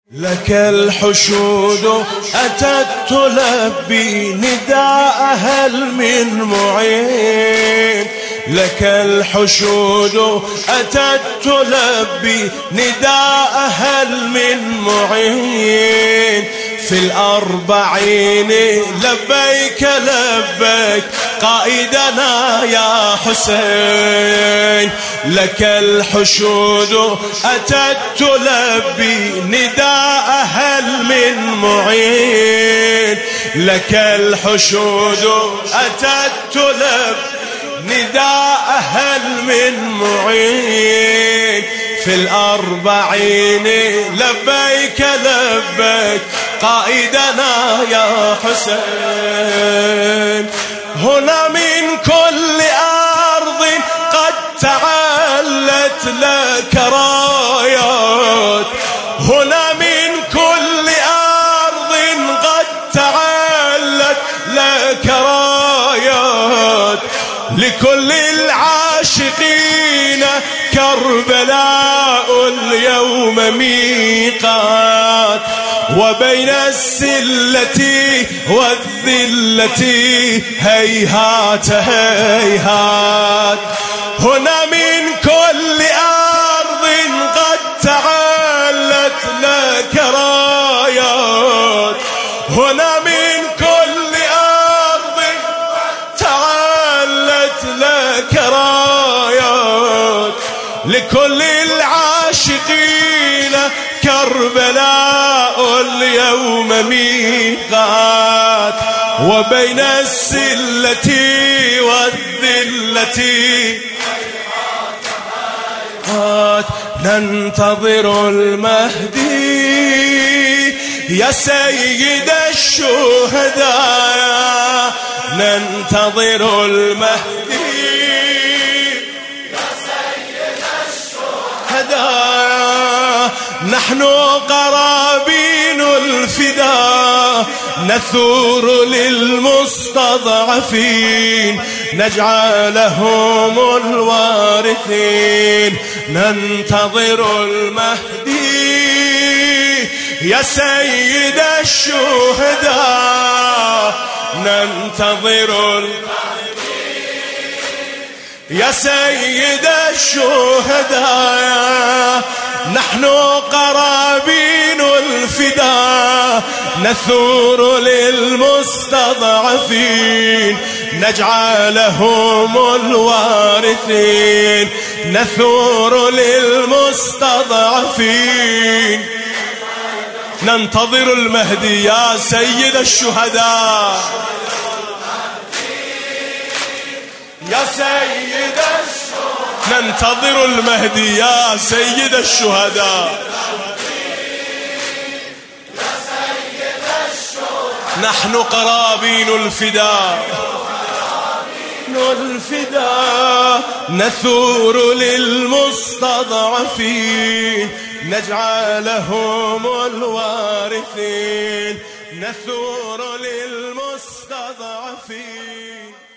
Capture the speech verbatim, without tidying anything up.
لك الحشود أتت تلبي نداء هل من معين. لك الحشود أتت تلبي نداء هل من معين. في الأربعين لبيك لبيك قائدنا يا حسين. لك الحشود أتت تلبي نداء هل من معين. لك الحشود أتت تلبي نداء هل من معين. في الأربعين لبيك لبيك قائدنا يا حسين. هنا من كل أرض قد تعلت لك رايات. هنا من كل أرض قد تعلت لك رايات. لكل العاشقين كربلاء اليوم ميقات. وبين السلة والذلة هيهات هيهات. هنا من كل أرض قد تعلت لك رايات. هنا من كل أرض تعلت لك رايات. لكل العاشقين كربلاء اليوم ميقات. وبين السلة والذلة ننتظر المهدي يا سيد الشهداء. ننتظر المهدي يا سيد الشهداء. نحن قرابين الفداء نثور للمستضعفين نجعلهم الوارثين. ننتظر المهدي يا سيد الشهداء. ننتظر المهدي يا سيد الشهداء. نحن قرابين الفداء نثور للمستضعفين نجعلهم الوارثين. نثور للمستضعفين. ننتظر المهدي يا سيد الشهداء. يا سيد الشهداء. ننتظر المهدي يا سيد الشهداء. نحن قرابين الفداء الفداء نثور للمستضعفين نجعلهم الوارثين. نثور للمستضعفين.